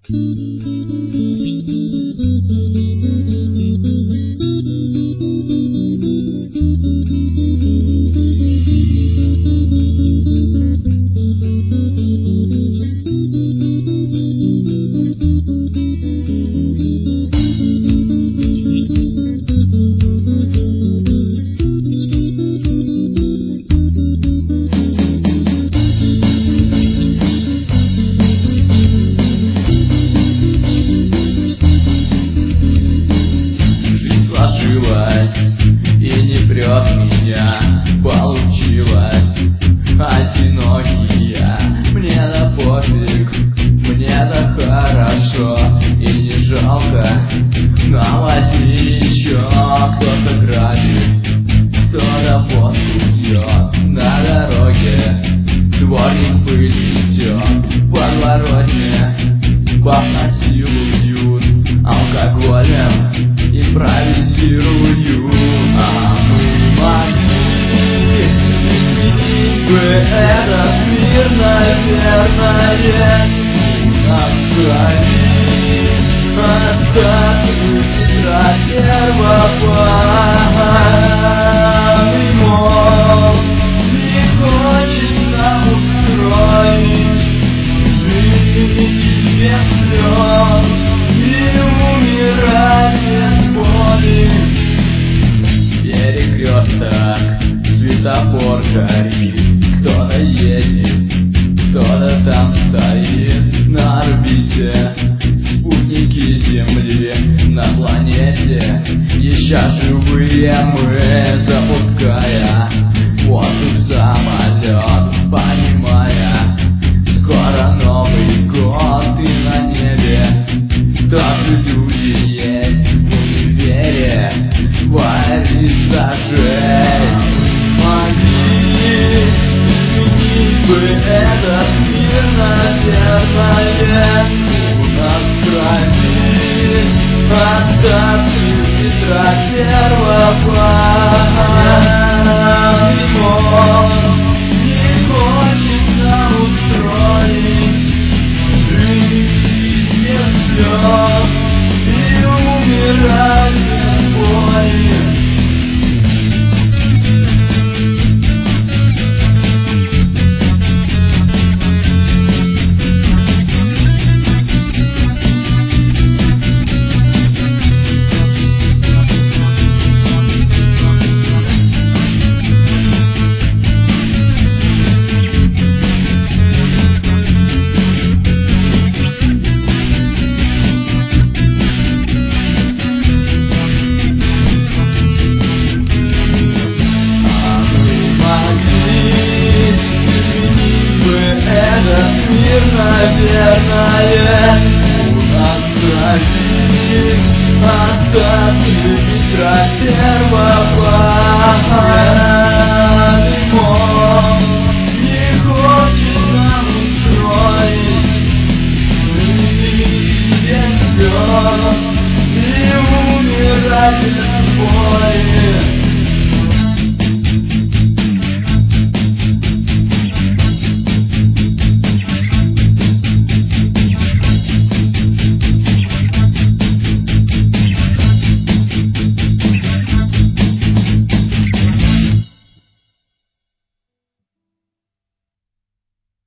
И не прет меня, получилось одинокий я. Мне да пофиг, мне да хорошо, и не жалко, но возьми еще. Кто-то грабит, кто-то водку пьет на дороге, дворник пыль идет, в подворотне баб насилуют алкоголем, импровизирую. А мы могли изменить бы этот мир, наверное. Остаться до первого мол, не хочет нам устроить жизнь без слез и умирать без боли. Перекресток, светофор горит, кто-то едет, кто-то там стоит на орбите. Спутники Земли на планете еще живые мы, запуская в воздух самолет, понимая, скоро Новый год и на небе тоже люди есть. В универе творится жесть. Могли изменить бы этот мир, наверное. У нас в крови остатки Петра Первого. Не хочет нам устроить жизнь без слез и умирать без боли. Наверное, у нас в крови остатки Петра Первого.